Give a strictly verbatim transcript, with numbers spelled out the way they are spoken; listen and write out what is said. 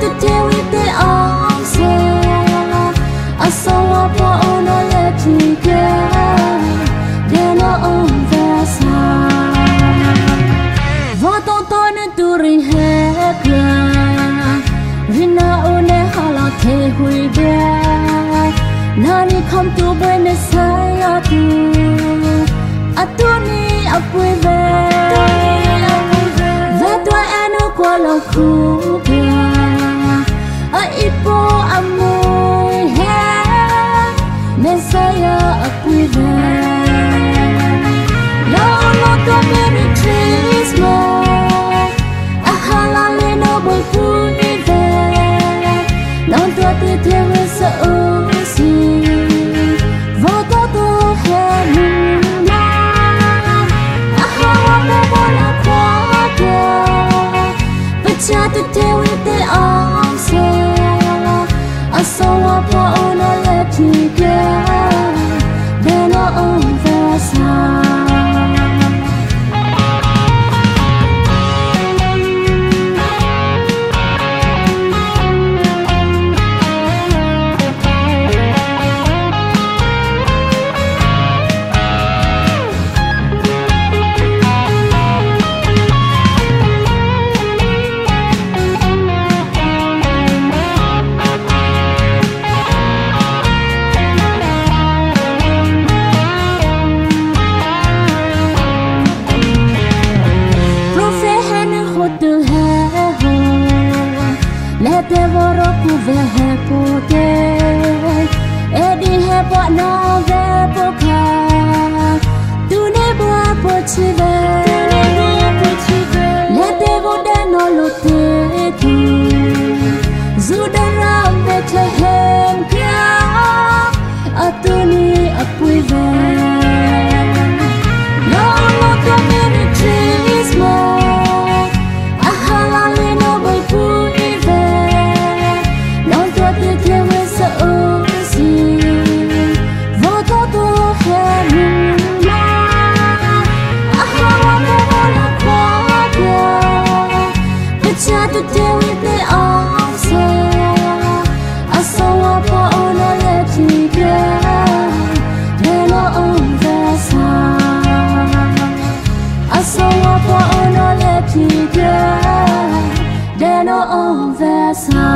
to deal with the answer. I saw a poor no let you go. Then on the side. What on ton to reheat. Rina on a hollow take with that. Nani come to Buenos Aires. I don't need up with that. That why I know qual cool. A ipo amoy hair. Messiah up with that. No, not the very trees more. A halal no boy food with that. Not what the terrace of sea. Voto to heaven. A halal no boy a quarter. But chat to deal with the answer. I saw a poor no let you go. Then on the side. Let the water cover her pocket. Eddie her but now the poker. Do never put you there. Let the water no look at you. Zudaram better him. A tuni up with them. No more community is more. A halal no boy food. To deal with the answer. I saw a poor no let you go. Then on the side. I saw a poor no let you go. Then on the side.